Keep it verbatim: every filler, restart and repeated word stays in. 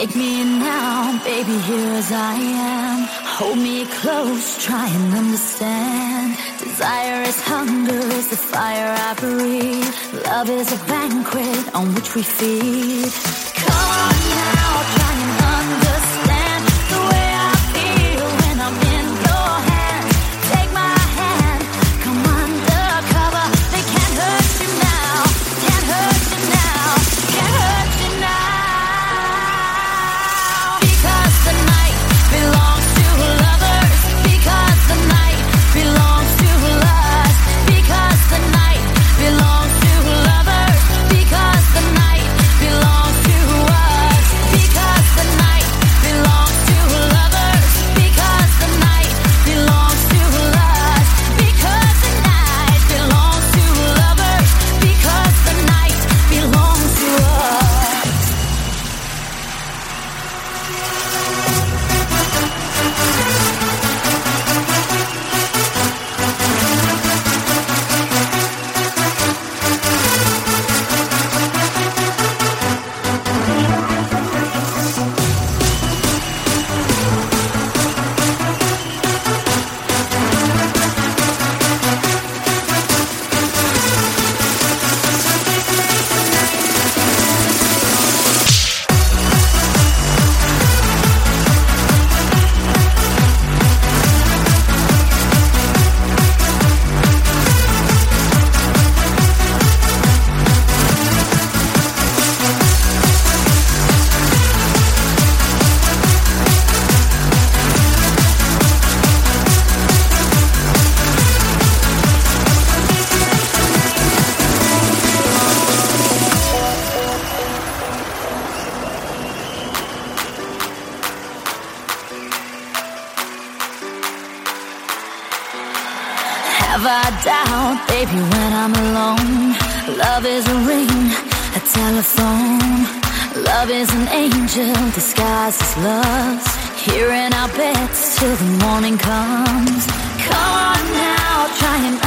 Take me now, baby, here as I am. Hold me close, try and understand. Desire is hunger, is the fire I breathe. Love is a banquet on which we feed. Come on now, try and understand the way I feel when I'm in your hands. Take my hand, come undercover. They can't hurt you now, can't hurt you now, can't hurt you now. Because the night belongs to lovers. Because the night belongs to us. Because the night belongs to lovers. Because the night belongs to us. Because the night belongs to lovers. Because the night belongs to us. Because the night belongs to lovers. Because the night belongs to us. Have I doubt, baby, when I'm alone? Love is a ring, a telephone. Love is an angel disguised as lust. Here in our beds till the morning comes. Come on now, try and